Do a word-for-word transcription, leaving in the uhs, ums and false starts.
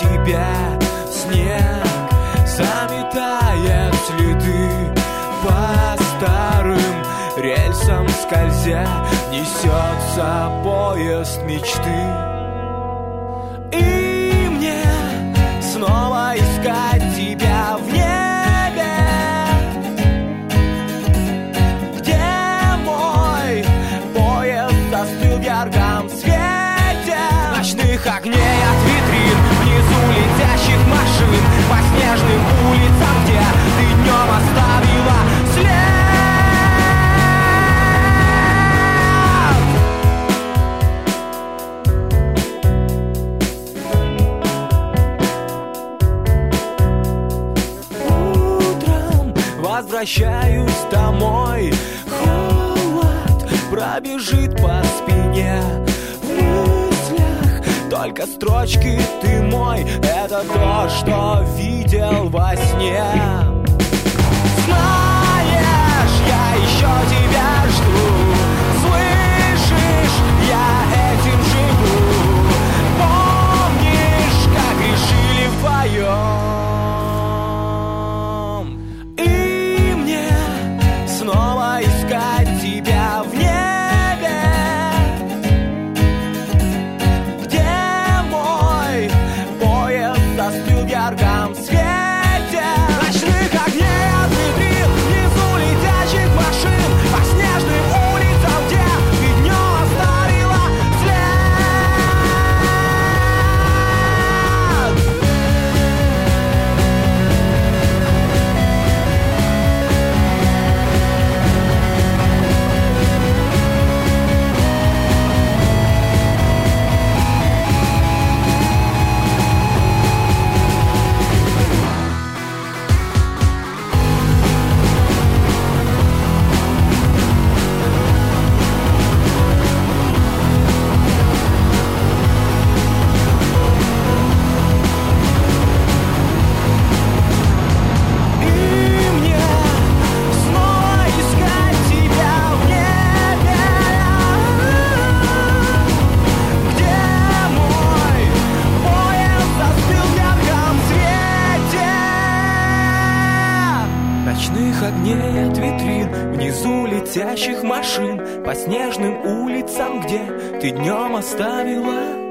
тебя снег заметает следы по старым рельсам скользя, несется поезд мечты. И мне снова искать тебя в небе, где мой поезд застыл в ярком свете ночных огней от витрин, внизу летящих машин, по снежным улицам, где ты днем оставила след. Возвращаюсь домой, холод пробежит по спине. В мыслях только строчки «ты мой», это то, что видел во сне. Знаешь, я еще тебя жду, слышишь, я этим живу. Помнишь, как решили вдвоем? Снова искать тебя в небе, где мой поезд застыл в ярком свете ночных огней от витрин, внизу летящих машин, по снежным улицам, где ты днем оставила огней от витрин, внизу летящих машин, по снежным улицам, где ты днем оставила